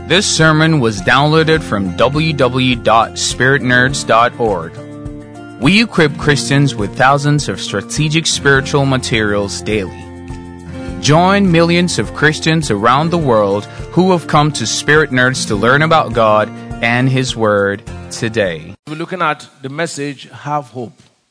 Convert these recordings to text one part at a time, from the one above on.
This sermon was downloaded from www.spiritnerds.org. We equip Christians with thousands of strategic spiritual materials daily. Join millions of Christians around the world who have come to Spirit Nerds to learn about God and His Word today. We're looking at the message, Have Hope.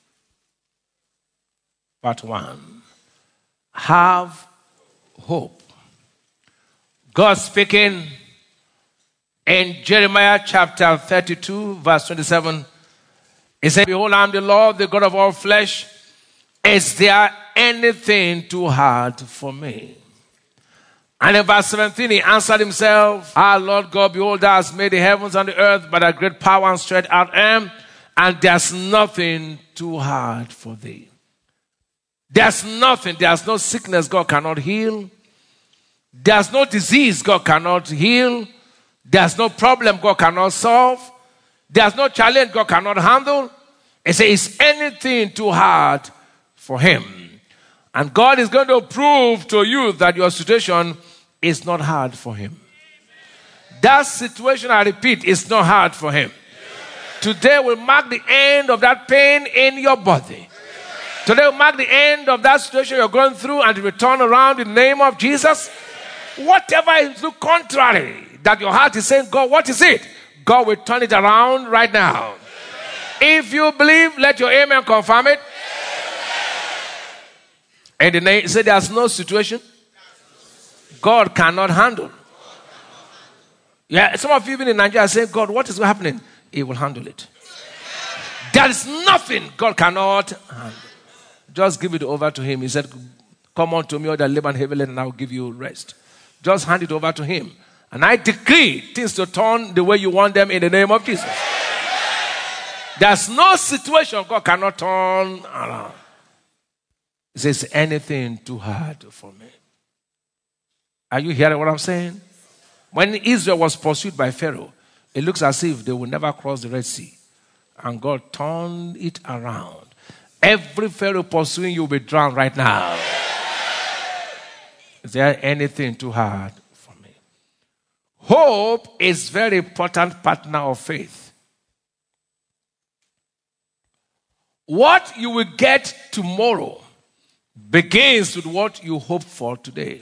Part 1. Have hope. God speaking in Jeremiah chapter 32, verse 27. He said, Behold, I am the Lord, the God of all flesh. Is there anything too hard for me? And in verse 17, he answered himself, Our Lord God, behold, thou hast made the heavens and the earth by thy great power and stretched out arm, and there's nothing too hard for thee. There's nothing, there's no sickness God cannot heal. There's no disease God cannot heal. There's no problem God cannot solve. There's no challenge God cannot handle. He says, is anything too hard for him? And God is going to prove to you that your situation is not hard for him. That situation, I repeat, is not hard for him. Today will mark the end of that pain in your body. Today will mark the end of that situation you're going through, and it will turn around in the name of Jesus. Whatever is the contrary that your heart is saying, God, what is it? God will turn it around right now. If you believe, let your amen confirm it. And the name say there's no situation God cannot handle. Yeah, some of you even in Nigeria are saying, God, what is happening? He will handle it. There is nothing God cannot handle. Just give it over to him. He said, come unto me, all that labor and heavy laden, and I will give you rest. Just hand it over to him. And I decree things to turn the way you want them in the name of Jesus. There's no situation God cannot turn around. He says, anything too hard for me. Are you hearing what I'm saying? When Israel was pursued by Pharaoh, it looks as if they will never cross the Red Sea. And God turned it around. Every Pharaoh pursuing you will be drowned right now. Is there anything too hard for me? Hope is a very important partner of faith. What you will get tomorrow begins with what you hope for today.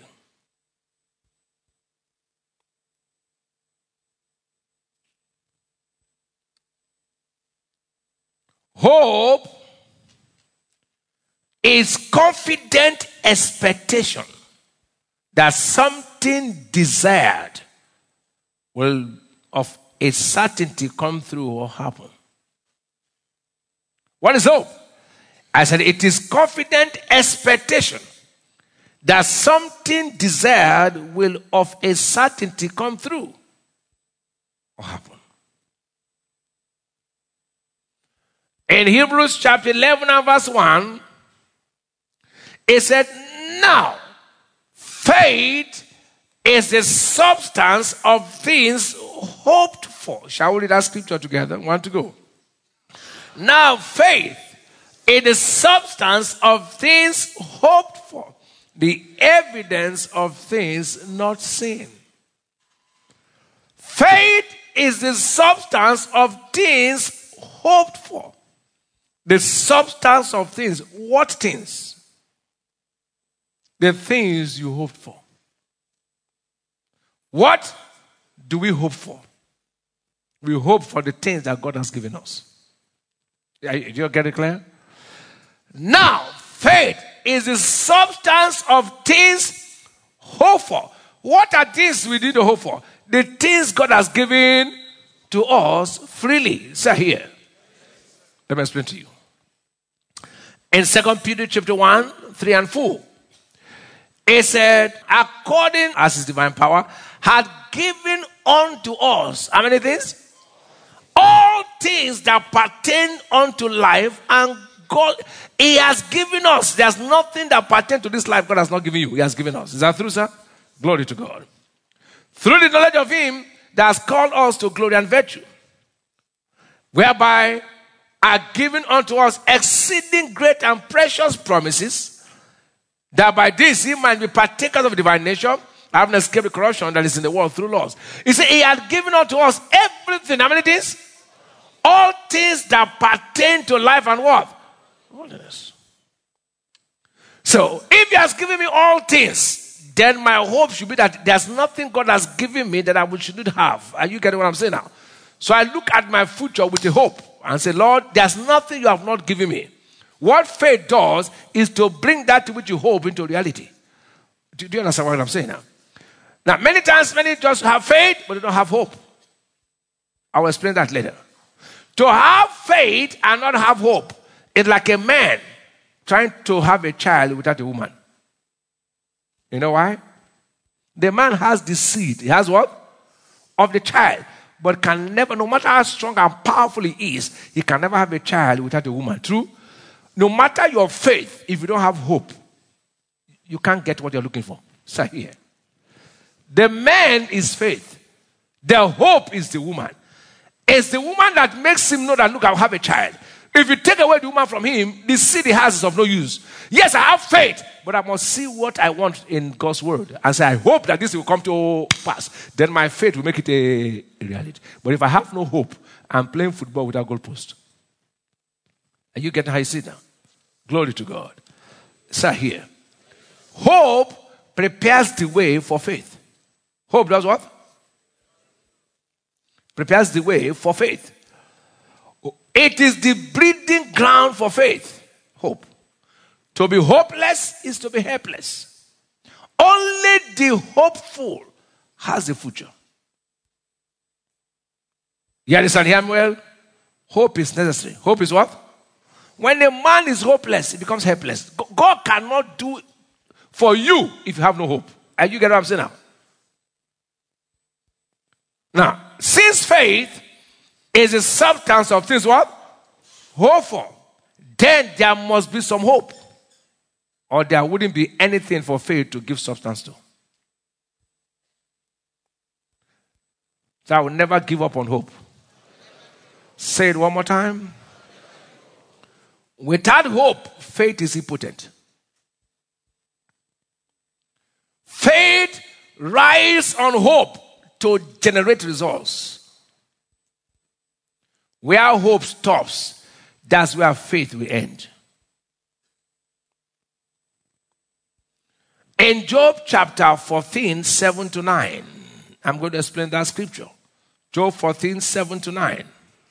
Hope is confident expectation that something desired will of a certainty come through or happen. What is hope? I said it is confident expectation that something desired will of a certainty come through or happen. In Hebrews chapter 11 and verse 1, it said, now, faith is the substance of things hoped for. Shall we read that scripture together? Want to go? Now, faith is the substance of things hoped for, the evidence of things not seen. Faith is the substance of things hoped for. The substance of things. What things? The things you hoped for. What do we hope for? We hope for the things that God has given us. Do you get it clear? Now, faith is the substance of things hoped for. What are things we need to hope for? The things God has given to us freely. Say here. Let me explain to you. In 2 Peter chapter 1, 3 and 4. It said, according as his divine power had given unto us, how many things? All things that pertain unto life and God, he has given us. There's nothing that pertains to this life God has not given you. He has given us. Is that true, sir? Glory to God. Through the knowledge of him that has called us to glory and virtue, whereby are given unto us exceeding great and precious promises, that by this he might be partakers of divine nature, having escaped the corruption that is in the world through laws. He said he had given unto us everything. How many things? All things that pertain to life and what? Godliness. So, if he has given me all things, then my hope should be that there's nothing God has given me that I shouldn't have. Are you getting what I'm saying now? So I look at my future with a hope and say, Lord, there's nothing you have not given me. What faith does is to bring that which you hope into reality. Do you understand what I'm saying now? Now, many times, many just have faith, but they don't have hope. I will explain that later. To have faith and not have hope is like a man trying to have a child without a woman. You know why? The man has the seed. He has what? Of the child. But can never, no matter how strong and powerful he is, he can never have a child without a woman. True? No matter your faith, if you don't have hope, you can't get what you're looking for. So here. The man is faith. The hope is the woman. It's the woman that makes him know that, look, I'll have a child. If you take away the woman from him, the seed he has is of no use. Yes, I have faith, but I must see what I want in God's word. And say, I hope that this will come to pass. Then my faith will make it a reality. But if I have no hope, I'm playing football without goalpost. Are you getting how you see it now? Glory to God. Sir, here. Hope prepares the way for faith. Hope does what? Prepares the way for faith. It is the breeding ground for faith. Hope. To be hopeless is to be helpless. Only the hopeful has a future. You understand here, well? Hope is necessary. Hope is what? When a man is hopeless, he becomes helpless. God cannot do for you if you have no hope. Are you getting what I'm saying now? Now, since faith is a substance of things what? Hope for. Then there must be some hope. Or there wouldn't be anything for faith to give substance to. So I will never give up on hope. Say it one more time. Without hope, faith is impotent. Faith rides on hope to generate results. Where hope stops, that's where faith will end. In Job chapter 14, 7 to 9, I'm going to explain that scripture. Job 14, 7 to 9.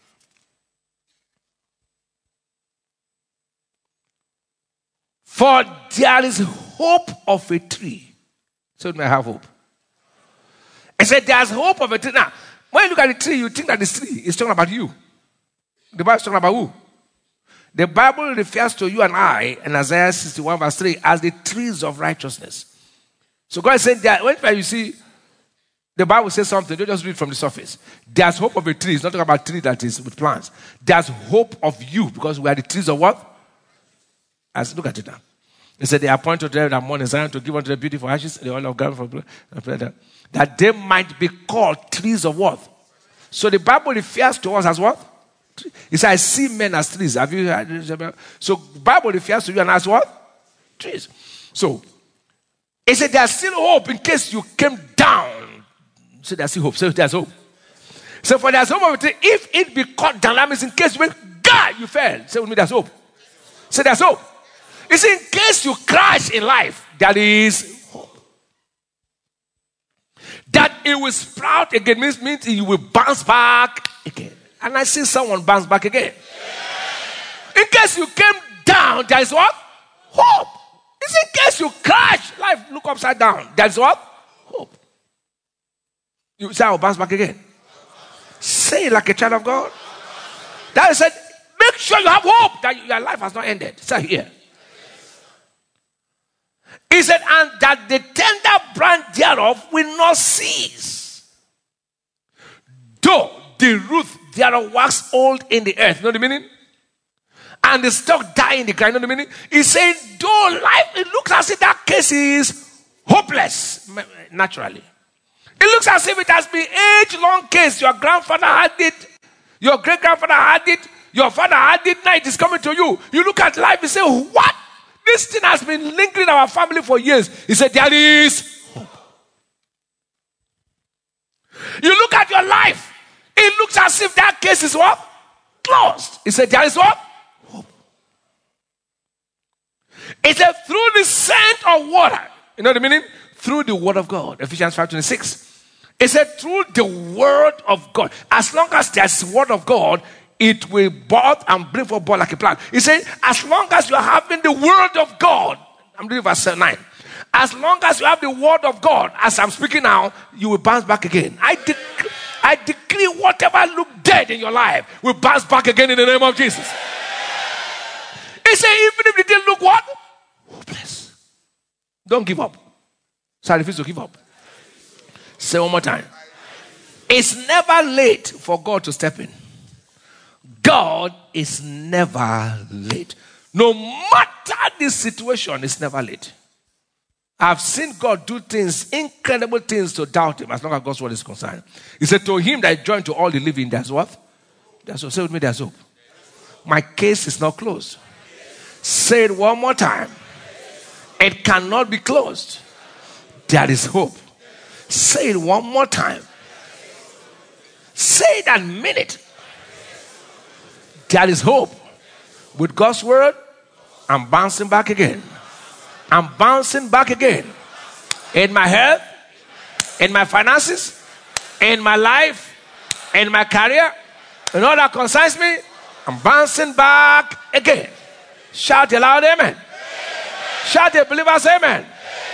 For there is hope of a tree. So it may have hope. I said there's hope of a tree. Now, when you look at the tree, you think that this tree is talking about you. The Bible is talking about who? The Bible refers to you and I in Isaiah 61 verse 3 as the trees of righteousness. So God is saying that whenever you see the Bible says something, don't just read from the surface. There's hope of a tree. It's not talking about a tree that is with plants. There's hope of you because we are the trees of what? As look at it now. He said they appointed them that morning Zion to give unto the beautiful ashes the oil of God for that they might be called trees of what? So the Bible refers to us as what? He said, I see men as trees. Have you heard? So the Bible refers to you and as what? Trees. So he said there's still hope in case you came down. So there's still hope. So there's hope. So for there's hope of it, if it be cut down, that means in case you went, God, you fell. Say with me, there's hope. Say there's hope. It's in case you crash in life, there is hope. That it will sprout again means you will bounce back again. And I see someone bounce back again. In case you came down, there is what? Hope. It's in case you crash, life look upside down. There is what? Hope. You say I will bounce back again. Say it like a child of God. That is said, make sure you have hope that your life has not ended. Say here. He said, and that the tender branch thereof will not cease. Though the root thereof wax old in the earth. You know the meaning? And the stalk die in the ground. You know the meaning? He said, though life, it looks as if that case is hopeless. Naturally. It looks as if it has been age-long case. Your grandfather had it. Your great-grandfather had it. Your father had it. Now it is coming to you. You look at life and say, what? This thing has been lingering in our family for years. He said, there is hope. your life, it looks as if that case is what? Closed. He said, there is what? Hope. He said, through the scent of water. You know what I mean? Through the word of God. Ephesians 5:26. He said, through the word of God. As long as there's word of God, it will bud and bring forth like a plant. He said, as long as you are having the word of God. I'm reading verse 9. As long as you have the word of God, as I'm speaking now, you will bounce back again. I decree whatever looked dead in your life will bounce back again in the name of Jesus. He said, even if it didn't look what? Hopeless. Don't give up. So I refuse to give up. Say one more time. It's never late for God to step in. God is never late. No matter the situation, it's never late. I've seen God do things, incredible things to doubt him as long as God's word is concerned. He said, to him that is joined to all the living, there's what? There's hope. Say with me, there's hope. My case is not closed. Say it one more time. It cannot be closed. There is hope. Say it one more time. Say it and mean it. There is hope. With God's word, I'm bouncing back again. I'm bouncing back again. In my health, in my finances, in my life, in my career, in all that concerns me, I'm bouncing back again. Shout aloud, amen. Shout the believers, amen.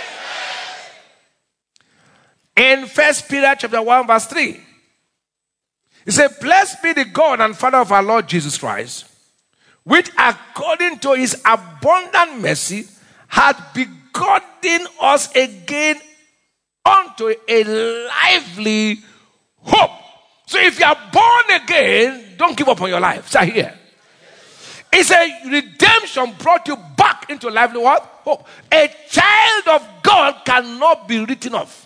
In 1 Peter chapter 1 verse 3, he said, blessed be the God and Father of our Lord Jesus Christ, which according to his abundant mercy hath begotten us again unto a lively hope. So if you are born again, don't give up on your life. Say here. It's a redemption brought you back into lively what? Hope. A child of God cannot be written off.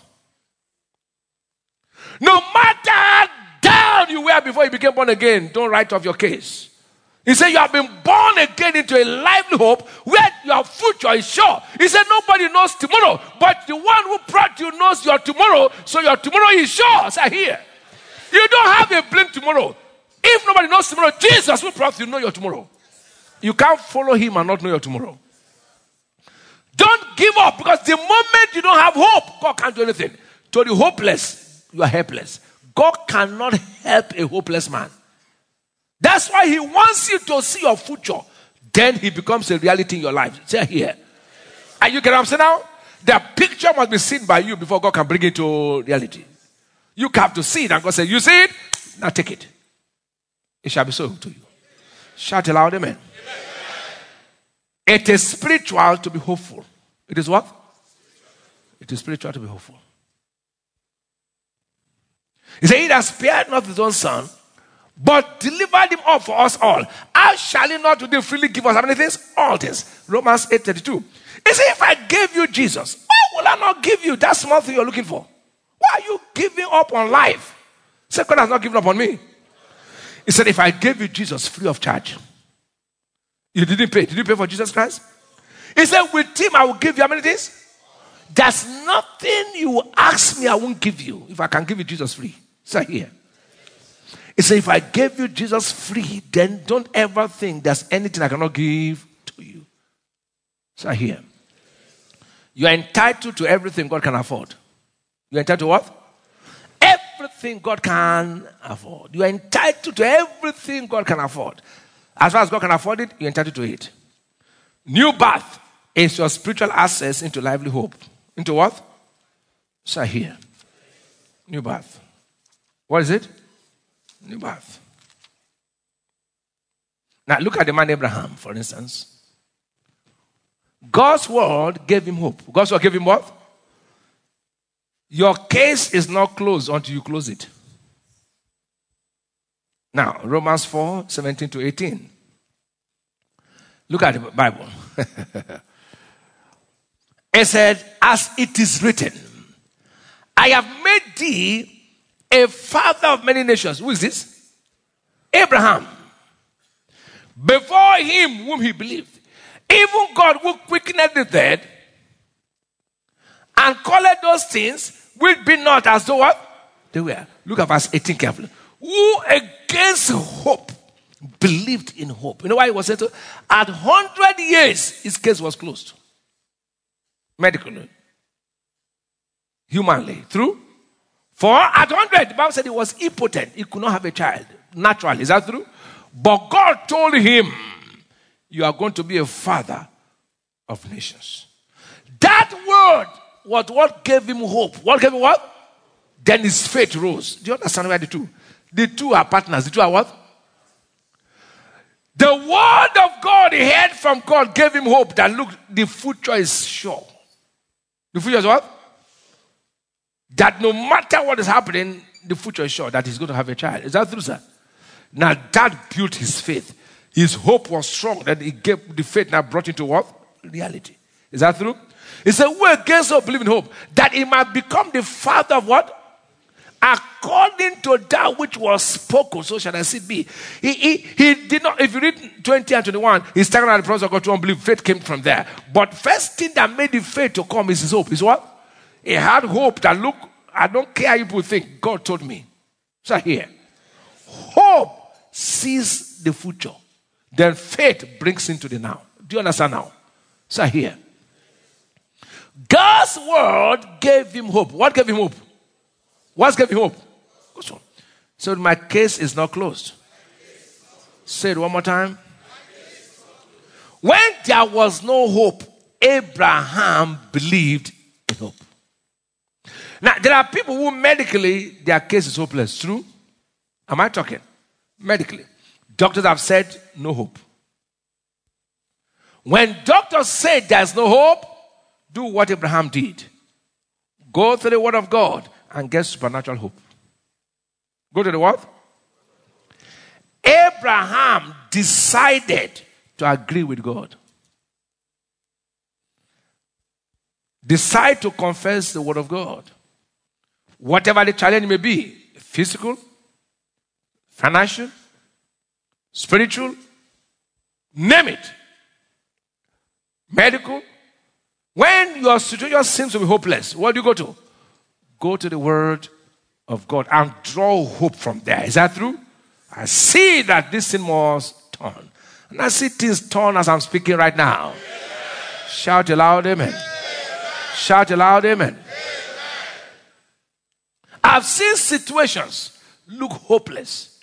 No matter how down you were before you became born again, don't write off your case. He said you have been born again into a lively hope where your future is sure. He said nobody knows tomorrow, but the one who brought you knows your tomorrow, so your tomorrow is sure. Say here. You don't have a blink tomorrow. If nobody knows tomorrow, Jesus who brought you know your tomorrow. You can't follow him and not know your tomorrow. Don't give up, because the moment you don't have hope, God can't do anything. To the hopeless, you are helpless. God cannot help a hopeless man. That's why he wants you to see your future. Then he becomes a reality in your life. Say here. Are you getting what I'm saying now? The picture must be seen by you before God can bring it to reality. You have to see it, and God says, you see it? Now take it. It shall be so to you. Shout aloud, amen. It is spiritual to be hopeful. It is what? It is spiritual to be hopeful. He said, he that spared not his own son, but delivered him up for us all, how shall he not today freely give us how many things? All things. Romans 8:32. He said, if I gave you Jesus, why will I not give you that small thing you're looking for? Why are you giving up on life? He said, God has not given up on me. He said, if I gave you Jesus free of charge, you didn't pay. Did you pay for Jesus Christ? He said, with him I will give you how many things? There's nothing you ask me I won't give you if I can give you Jesus free. Say here. He said, if I gave you Jesus free, then don't ever think there's anything I cannot give to you. Say here. You are entitled to everything God can afford. You are entitled to what? Everything God can afford. You are entitled to everything God can afford. As far as God can afford it, you're entitled to it. New birth is your spiritual access into lively hope. Into what? Say here. New birth. What is it? New birth. Now look at the man Abraham, for instance. God's word gave him hope. God's word gave him what? Your case is not closed until you close it. Now, Romans 4:17-18. Look at the Bible. It said, as it is written, I have made thee a father of many nations. Who is this? Abraham. Before him whom he believed, even God who quickened the dead and called those things which be not as though what? They were. Look at verse 18 carefully. Who against hope believed in hope. You know why it was said so? At 100 years, his case was closed. Medically. Humanly. True? For at 100, the Bible said he was impotent. He could not have a child. Naturally. Is that true? But God told him, you are going to be a father of nations. That word was what gave him hope. What gave him what? Then his faith rose. Do you understand why the two? The two are partners. The two are what? The word of God he heard from God gave him hope that look, the future is sure. The future is what? That no matter what is happening, the future is sure that he's going to have a child. Is that true, sir? Now that built his faith. His hope was strong that he gave the faith now brought into what? Reality. Is that true? He said, who against hope believe in hope? That he might become the father of what? According to that which was spoken, so shall thy seed be. He did not, if you read 20 and 21, he's talking about the promise of God to unbelief. Faith came from there. But first thing that made the faith to come is his hope. Is what? He had hope that, look, I don't care how you people think. God told me. So here. Hope sees the future. Then faith brings into the now. Do you understand now? So here. God's word gave him hope. What gave him hope? What gave him hope? So my case is not closed. Say it one more time. When there was no hope, Abraham believed in hope. Now, there are people who medically, their case is hopeless. True? Am I talking? Medically. Doctors have said no hope. When doctors say there's no hope, do what Abraham did. Go to the word of God and get supernatural hope. Go to the what? Abraham decided to agree with God. Decide to confess the word of God. Whatever the challenge may be, physical, financial, spiritual, name it. Medical. When your situation seems to be hopeless, what do you go to? Go to the word of God and draw hope from there. Is that true? I see that this thing must turn. And I see things turn as I'm speaking right now. Amen. Shout aloud, amen. Amen. Shout aloud, amen. Amen. I've seen situations look hopeless.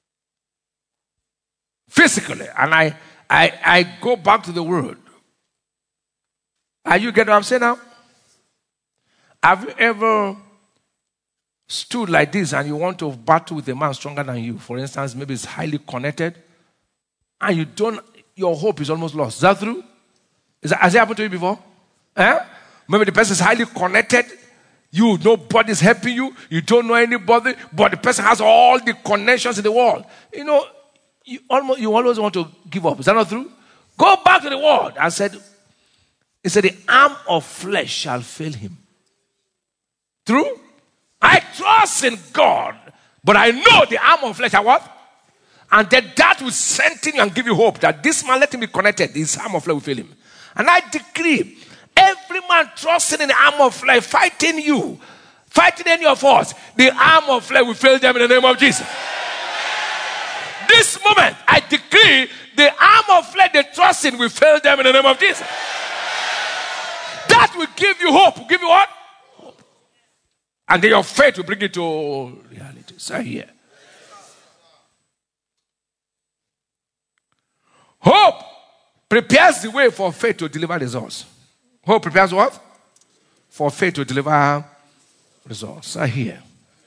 Physically. And I go back to the word. Are you getting what I'm saying now? Have you ever stood like this and you want to battle with a man stronger than you? For instance, maybe it's highly connected and you don't, your hope is almost lost. Is that true? Has it happened to you before? Maybe the person is highly connected. Nobody's helping you. You don't know anybody, but the person has all the connections in the world. You know, you always want to give up. Is that not true? Go back to the word. He said, the arm of flesh shall fail him. True? I trust in God, but I know the arm of flesh are what? And that will strengthen you and give you hope that this man, let him be connected. His arm of flesh will fail him. And I decree, every man trusting in the arm of flesh, fighting you, fighting any of us, the arm of flesh will fail them in the name of Jesus. This moment, I decree, the arm of flesh they trust in will fail them in the name of Jesus. That will give you hope. Will give you what? Hope. And then your faith will bring it to reality. So here. Hope prepares the way for faith to deliver results. Hope prepares what? For faith to deliver results. So here.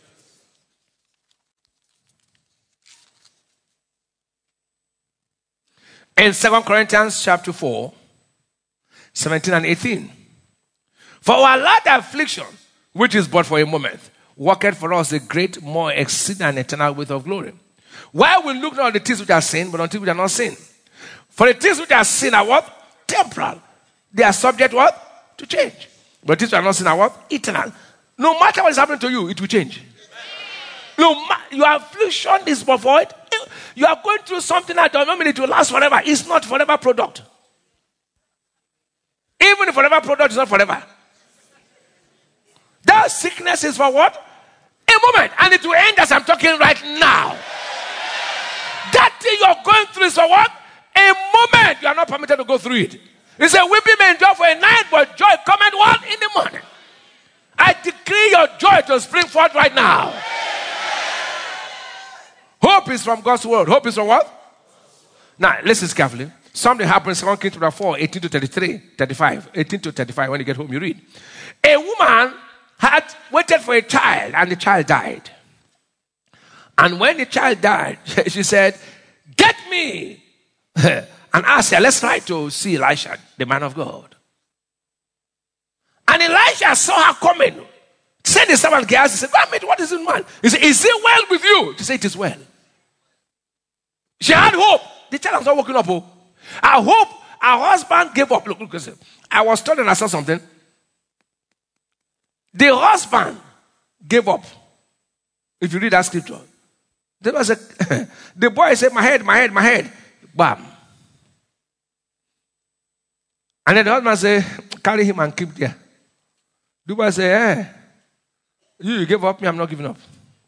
In 2 Corinthians chapter 4, 17 and 18. For our light affliction, which is but for a moment, worketh for us a great, more exceeding and eternal weight of glory. While we look not on the things which are seen, but on things which are not seen. For the things which are seen are what? Temporal. They are subject what? To change. But the things which are not seen are what? Eternal. No matter what is happening to you, it will change. Your affliction is but for it. You are going through something that does not mean it will last forever. It's not forever product. Even if forever product is not forever. That sickness is for what? A a moment. And it will end as I'm talking right now. That thing you're going through is for what? A moment. You are not permitted to go through it. He said, weeping may endure for a night, but joy cometh what? In the morning. I decree your joy to spring forth right now. Hope is from God's word. Hope is from what? Now, listen carefully. Something happens in 2 Kings 4, 18 to 35. 18 to 35. When you get home, you read. A woman had waited for a child, and the child died. And when the child died, she said, get me and asked her, let's try to see Elisha, the man of God. And Elisha saw her coming. Sent the servant Gehazi, said, what is it, man? He said, is it well with you? She said, it is well. She had hope. The child was not waking up. Her hope, her husband gave up. Look, listen. I was told and I saw something. The husband gave up. If you read that scripture. The boy said, my head. Bam. And then the husband said, carry him and keep there. The boy said, you gave up me, I'm not giving up.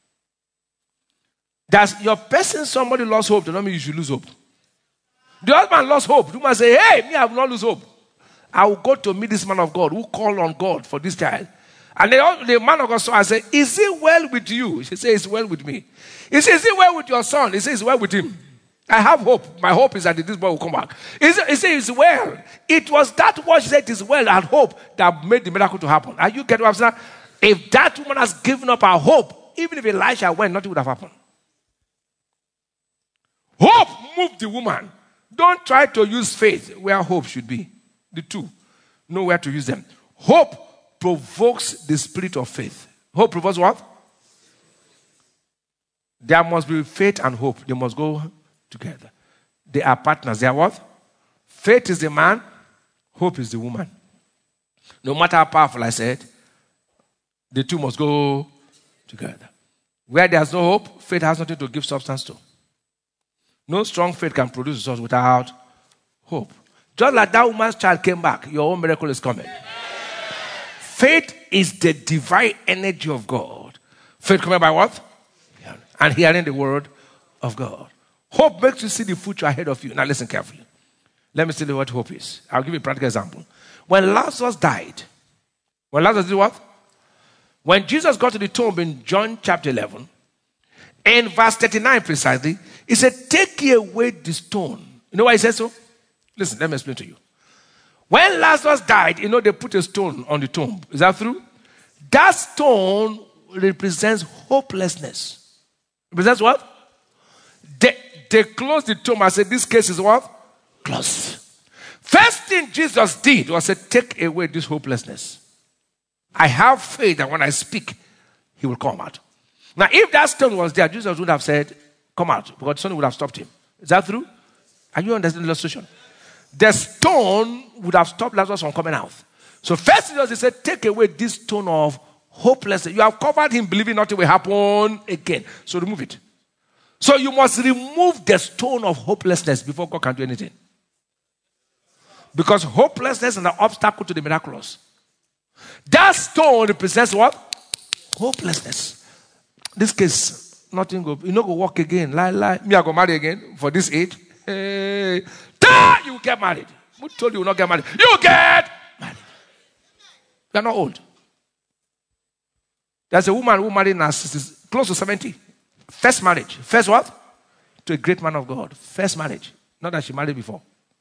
That's your person, somebody lost hope, does not mean you should lose hope. The husband lost hope. The man say, hey, me, I will not lose hope. I will go to meet this man of God who called on God for this child. And the man of God saw and said, is it well with you? She said, it's well with me. He said, is it well with your son? He said, it's well with him. I have hope. My hope is that this boy will come back. He said, it's well. It was that word she said, it is well, and hope that made the miracle to happen. Are you getting what I'm saying? If that woman has given up her hope, even if Elisha went, nothing would have happened. Hope moved the woman. Don't try to use faith where hope should be. The two. Know where to use them. Hope provokes the spirit of faith. Hope provokes what? There must be faith and hope. They must go together. They are partners. They are what? Faith is the man. Hope is the woman. No matter how powerful I said, the two must go together. Where there's no hope, faith has nothing to give substance to. No strong faith can produce results without hope. Just like that woman's child came back, your own miracle is coming. Faith is the divine energy of God. Faith coming by what? And hearing the word of God. Hope makes you see the future ahead of you. Now listen carefully. Let me tell you what hope is. I'll give you a practical example. When Lazarus died, when Lazarus did what? When Jesus got to the tomb in John chapter 11, in verse 39 precisely, he said, take away the stone. You know why he said so? Listen, let me explain to you. When Lazarus died, they put a stone on the tomb. Is that true? That stone represents hopelessness. Represents what? They closed the tomb and said, this case is what? Closed. First thing Jesus did was to take away this hopelessness. I have faith that when I speak, he will come out. Now, if that stone was there, Jesus would have said, come out, because the stone would have stopped him. Is that true? Are you understanding the illustration? The stone would have stopped Lazarus from coming out. So first he said, take away this stone of hopelessness. You have covered him believing nothing will happen again. So remove it. So you must remove the stone of hopelessness before God can do anything. Because hopelessness is an obstacle to the miraculous. That stone represents what? Hopelessness. This case, nothing go. You not go walk again. Lie. Me, I go marry again for this age. Hey. You get married. Who told you will not get married? You get married. You are not old. There's a woman who married now, close to 70. First marriage. First what? To a great man of God. First marriage. Not that she married before.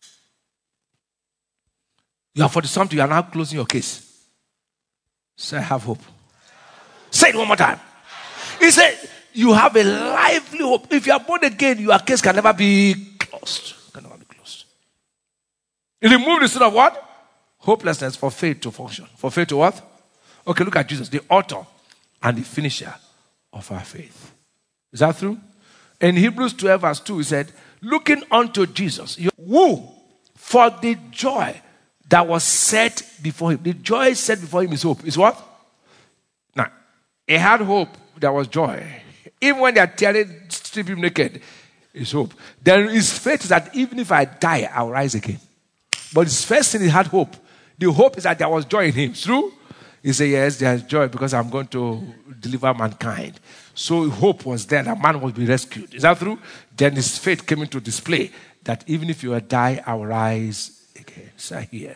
You are 40-something. You are now closing your case. Say, I have hope. Say it one more time. He said, you have a lively hope. If you are born again, your case can never be closed. Can never be closed. He removed the sin of what? Hopelessness for faith to function. For faith to what? Okay, look at Jesus, the author and the finisher of our faith. Is that true? In Hebrews 12 verse 2, he said, looking unto Jesus, who for the joy that was set before him. The joy set before him is hope. Is what? Now, he had hope. There was joy. Even when they are tearing, strip him naked, is hope. Then his faith is that even if I die, I'll rise again. But his first thing, he had hope. The hope is that there was joy in him. True? He said, yes, there's joy because I'm going to deliver mankind. So hope was there that man would be rescued. Is that true? Then his faith came into display that even if you die, I will rise again. So here.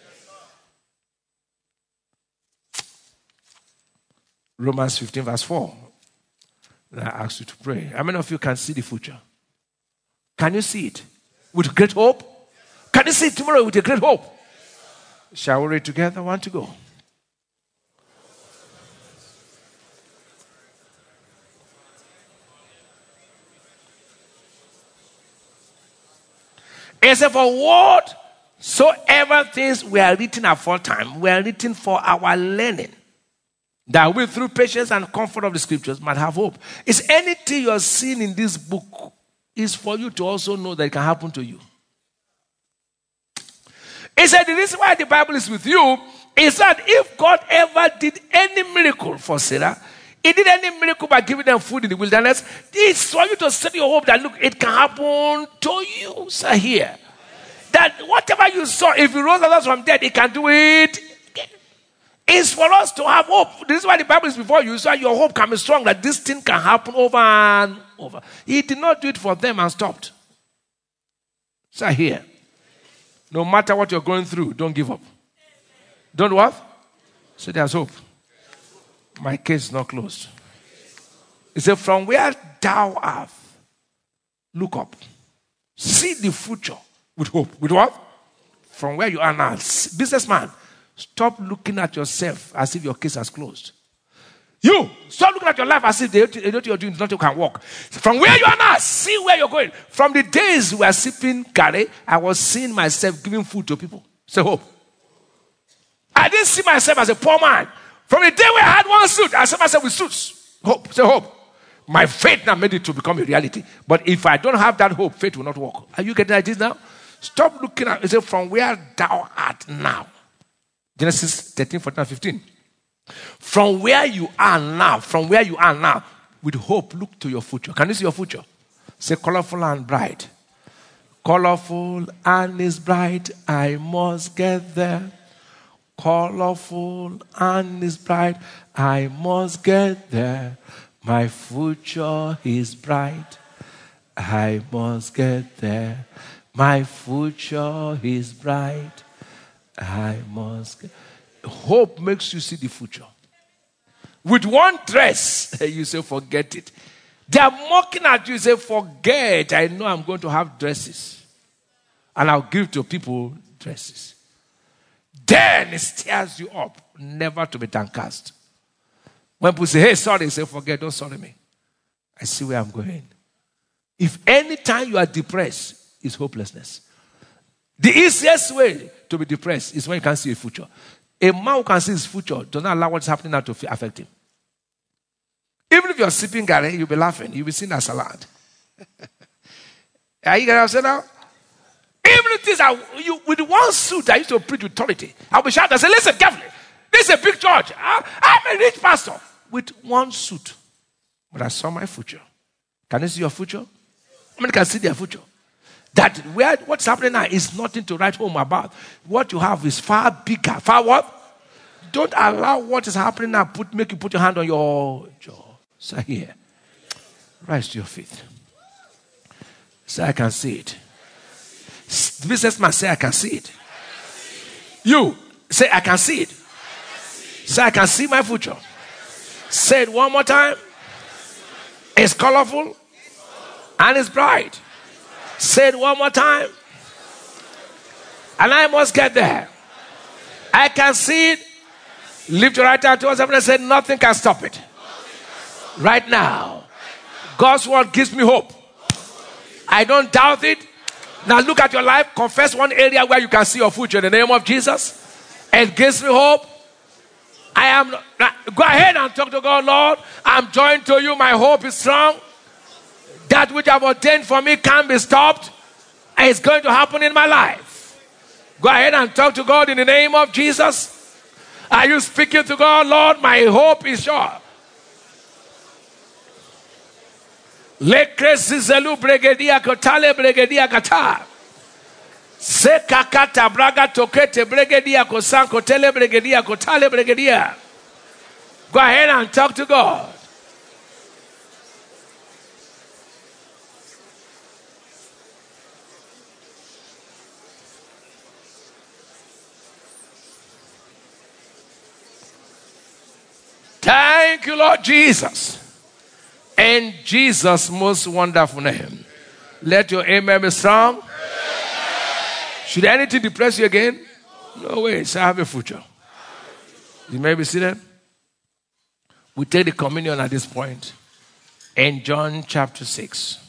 Romans 15 verse 4. I ask you to pray. How many of you can see the future? Can you see it with great hope? Can you see it tomorrow with a great hope? Shall we read together? One to go. It said, for whatsoever things were written aforetime were written for our learning, that we through patience and comfort of the scriptures might have hope. Is anything you are seeing in this book is for you to also know that it can happen to you. He said the reason why the Bible is with you is that if God ever did any miracle for Sarah, he did any miracle by giving them food in the wilderness, it's for you to set your hope that, look, it can happen to you. So here, that whatever you saw, if you rose others from dead, it can do it. It's for us to have hope. This is why the Bible is before you, so your hope can be strong that this thing can happen over and over. He did not do it for them and stopped. So here, no matter what you're going through, don't give up. Don't what? So there's hope. My case is not closed. He said, from where thou art, look up. See the future with hope. With what? From where you are now. Businessman, stop looking at yourself as if your case has closed. You, stop looking at your life as if what you're doing is not you can walk. From where you are now, see where you're going. From the days we were sipping curry, I was seeing myself giving food to people. Say hope. I didn't see myself as a poor man. From the day we had one suit, I saw myself with suits. Hope. Say hope. My faith now made it to become a reality. But if I don't have that hope, faith will not work. Are you getting this now? Stop looking at it. From where thou art now. Genesis 13, 14, 15. From where you are now, with hope, look to your future. Can you see your future? Say colorful and bright. Colorful and is bright, I must get there. Colorful and is bright, I must get there. My future is bright, I must get there. My future is bright, I must get. Hope makes you see the future. With one dress, you say, forget it. They are mocking at you, you say, forget, I know I'm going to have dresses. And I'll give to people dresses. Then it stirs you up, never to be downcast. When people say, hey, sorry, say, forget, don't sorry me. I see where I'm going. If any time you are depressed, it's hopelessness. The easiest way to be depressed is when you can't see a future. A man who can see his future does not allow what's happening now to affect him. Even if you're sipping Gary, you'll be laughing. You'll be seeing a salad. Are you getting what I'm saying now? Even if this with one suit, I used to preach with authority. I'll be shouting. I say, listen carefully. This is a big church. I'm a rich pastor with one suit. But I saw my future. Can you see your future? How many can see their future? That what's happening now is nothing to write home about. What you have is far bigger. Far what? Don't allow what is happening now make you put your hand on your jaw. So here, rise to your feet. Say, I can see it. The businessman say, I can see it. You say, I can see it. Say, I can see my future. Say it one more time. It's colorful and it's bright. Say it one more time. And I must get there. I can see it. Lift your right hand towards heaven and say, nothing can stop it. Right now. God's word gives me hope. I don't doubt it. Now look at your life. Confess one area where you can see your future in the name of Jesus. It gives me hope. Go ahead and talk to God. Lord, I'm joined to you. My hope is strong. That which I've ordained for me can't be stopped. And it's going to happen in my life. Go ahead and talk to God in the name of Jesus. Are you speaking to God? Lord, my hope is sure. Se kakata braga tokete bregedia kosanko tele bregedia kotale bregedia. Go ahead and talk to God. Thank you, Lord Jesus. In Jesus' most wonderful name. Let your amen be strong. Should anything depress you again? No way. So have a future. You may be seated. We take the communion at this point. In John chapter 6,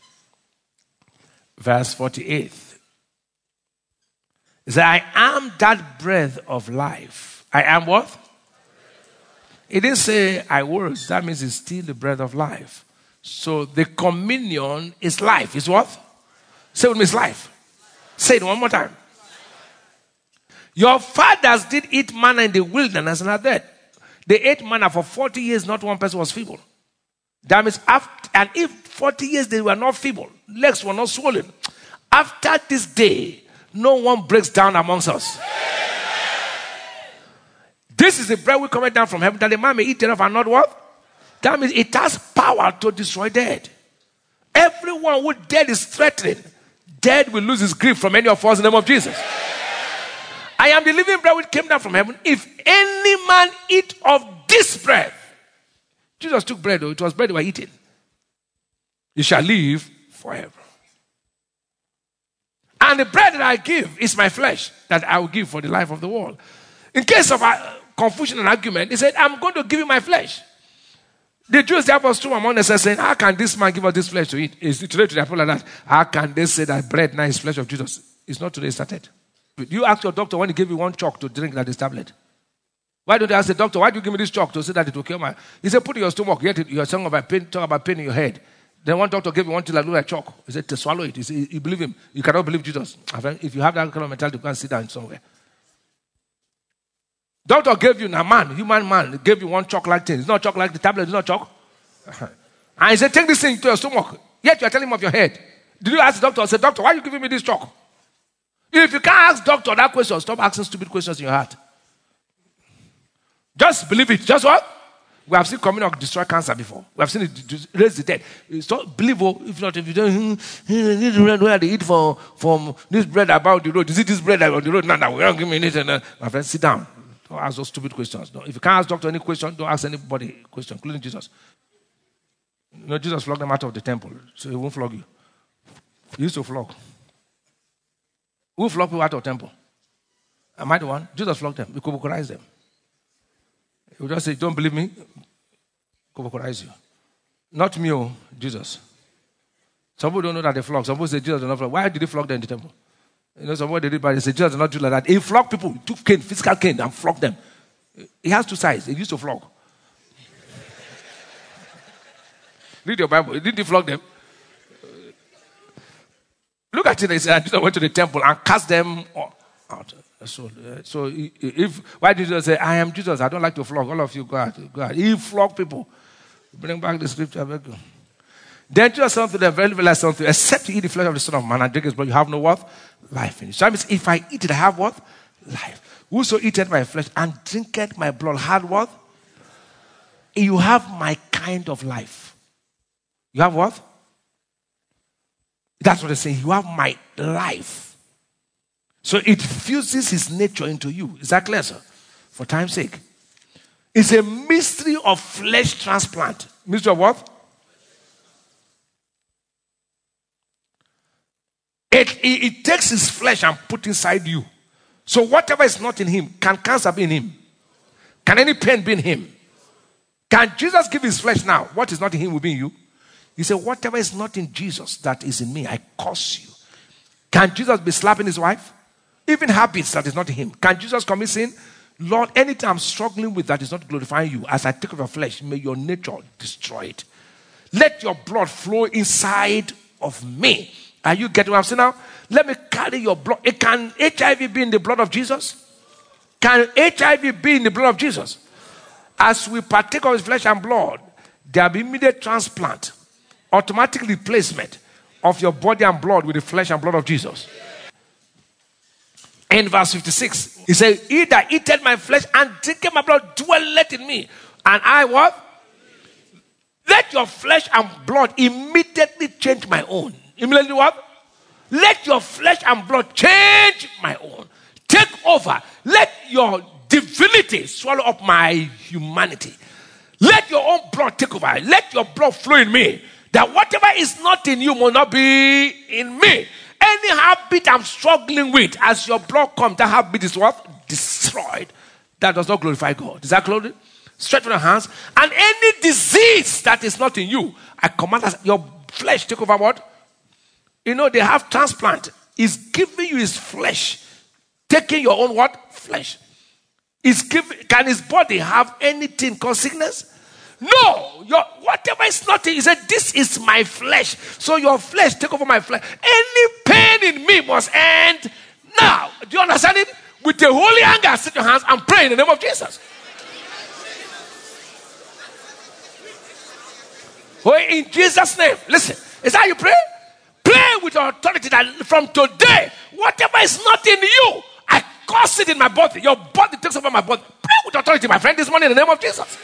verse 48. It says, I am that breath of life. I am what? It didn't say I was. That means it's still the breath of life. So the communion is life. Is what? Say with me, it's life. Say it one more time. Your fathers did eat manna in the wilderness and are dead. They ate manna for 40 years, not one person was feeble. That means after, and if 40 years they were not feeble, legs were not swollen, after this day, no one breaks down amongst us. This is the bread we come down from heaven, that the man may eat thereof and not what? That means it has power to destroy dead. Everyone who dead is threatening, dead will lose his grip from any of us in the name of Jesus. I am the living bread which came down from heaven. If any man eat of this bread, Jesus took bread, though it was bread they were eating, he shall live forever. And the bread that I give is my flesh that I will give for the life of the world. In case of confusion and argument, he said, I'm going to give you my flesh. The Jews therefore stood among themselves saying, how can this man give us this flesh to eat? It's today to the people like that. How can they say that bread now is flesh of Jesus? It's not today, it started. You ask your doctor when he gave you one chalk to drink that is tablet. Why don't you ask the doctor, why do you give me this chalk to say that it will cure my... He said, put it in your stomach, yet you're talking about pain in your head. Then one doctor gave you one till I look like chalk. He said, to swallow it. He said, you believe him. You cannot believe Jesus. If you have that kind of mentality, you can sit down somewhere. Doctor gave you, a man, human man, gave you one chalk-like thing. It's not chalk like the tablet, it's not chalk. And he said, take this thing to your stomach. Yet you are telling him of your head. Did you ask the doctor? I said, doctor, why are you giving me this chalk? If you can't ask doctor that question, stop asking stupid questions in your heart. Just believe it. Just what? We have seen communion destroy cancer before. We have seen it raise the dead. Stop, believe, if not, if you don't, this bread where they eat from this bread about the road. Is it this bread on the road? No, we don't give me it. My friend, sit down. Don't ask those stupid questions. No, if you can't ask doctor any question, don't ask anybody a question, including Jesus. Jesus flogged them out of the temple, so he won't flog you. He used to flog. Who flogged people out of the temple? Am I the one? Jesus flogged them. We could them. He would just say, don't believe me? Could you. Not me, Jesus. Some people don't know that they flog. Some people say Jesus did not flog. Why did he flog them in the temple? Somebody did, but they say Jesus did not do like that. He flogged people. He took cane, physical cane, and flogged them. He has two sides. He used to flog. Read your Bible. Didn't he flog them? Look at it. He said, Jesus went to the temple and cast them out. So why did Jesus say, I am Jesus? I don't like to flog. All of you, go out. He flogged people. Bring back the scripture. Then Jesus said to them, very, very last something, except you eat the flesh of the Son of Man and drink his blood, you have no what? Life in you. So that means if I eat it, I have what? Life. Whoso eateth my flesh and drinketh my blood had what? You have my kind of life. You have what? That's what they're saying. You have my life. So it fuses his nature into you. Is that clear, sir? For time's sake. It's a mystery of flesh transplant. Mystery of what? It takes his flesh and put inside you. So whatever is not in him, can cancer be in him? Can any pain be in him? Can Jesus give his flesh now? What is not in him will be in you. He said, whatever is not in Jesus that is in me, I curse you. Can Jesus be slapping his wife? Even habits that is not in him. Can Jesus commit sin? Lord, anything I'm struggling with that is not glorifying you, as I take of your flesh, may your nature destroy it. Let your blood flow inside of me. Are you getting what I'm saying now? Let me carry your blood. Can HIV be in the blood of Jesus? Can HIV be in the blood of Jesus? As we partake of his flesh and blood, there will be immediate transplant, automatic replacement of your body and blood with the flesh and blood of Jesus. In verse 56, he said, he that eateth my flesh and drinketh my blood dwelleth in me. And I what? Let your flesh and blood immediately change my own. Immediately what? Let your flesh and blood change my own. Take over. Let your divinity swallow up my humanity. Let your own blood take over. Let your blood flow in me. That whatever is not in you will not be in me. Any habit I'm struggling with, as your blood comes, that habit is what? Destroyed. That does not glorify God. Is that clear? Stretch your hands. And any disease that is not in you, I command that your flesh take over what? You know, they have transplant. He's giving you his flesh. Taking your own what? Flesh. Can his body have anything called sickness? No, whatever is not in, he said, this is my flesh. So your flesh, take over my flesh. Any pain in me must end now. Do you understand it? With the holy anger, set your hands and pray in the name of Jesus. Oh, in Jesus' name. Listen, is that how you pray? Pray with authority that from today, whatever is not in you, I curse it in my body. Your body takes over my body. Pray with authority, my friend, this morning in the name of Jesus.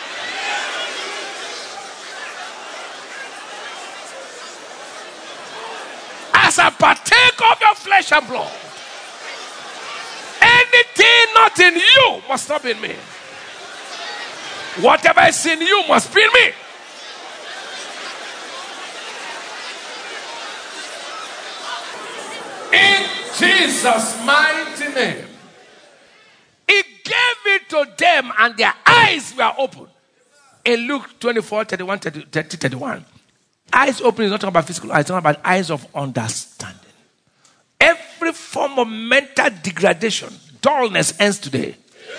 As I partake of your flesh and blood, anything not in you must not be in me. Whatever is in you must be in me. In Jesus' mighty name. He gave it to them and their eyes were open. In Luke 24, 31, 30, 31. Eyes open is not talking about physical eyes, it's talking about eyes of understanding. Every form of mental degradation, dullness ends today.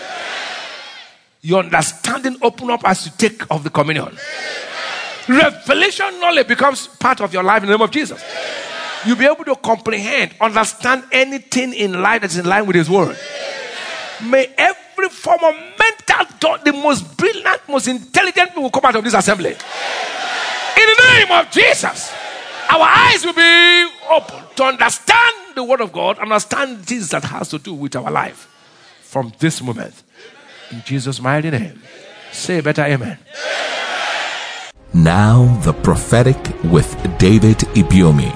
Your understanding open up as you take of the communion. Revelation knowledge becomes part of your life in the name of Jesus. You'll be able to comprehend, understand anything in life that's in line with his word. May every form of mental thought, the most brilliant, most intelligent people will come out of this assembly. In the name of Jesus, our eyes will be open to understand the word of God, understand things that has to do with our life from this moment. In Jesus' mighty name. Say better amen. Now the prophetic with David Ibiomi.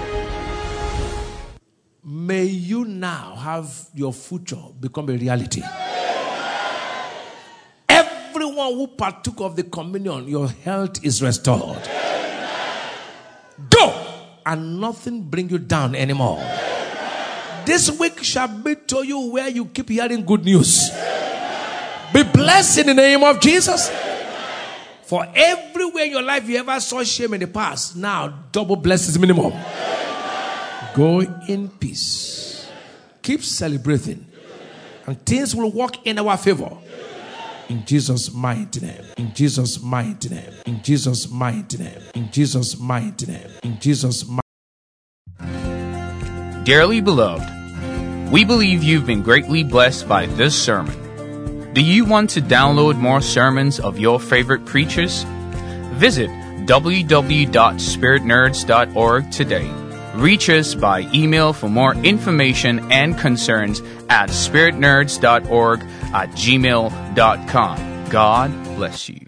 May you now have your future become a reality. Everyone who partook of the communion, your health is restored. Go and nothing bring you down anymore. This week shall be to you where you keep hearing good news. Be blessed in the name of Jesus. For everywhere in your life you ever saw shame in the past, now double blessings minimum. Go in peace. Keep celebrating. And things will work in our favor. In Jesus' mighty name. In Jesus' mighty name. In Jesus' mighty name. In Jesus' mighty name. In Jesus' mighty name. Dearly beloved, we believe you've been greatly blessed by this sermon. Do you want to download more sermons of your favorite preachers? Visit www.spiritnerds.org today. Reach us by email for more information and concerns at spiritnerds.org@gmail.com. God bless you.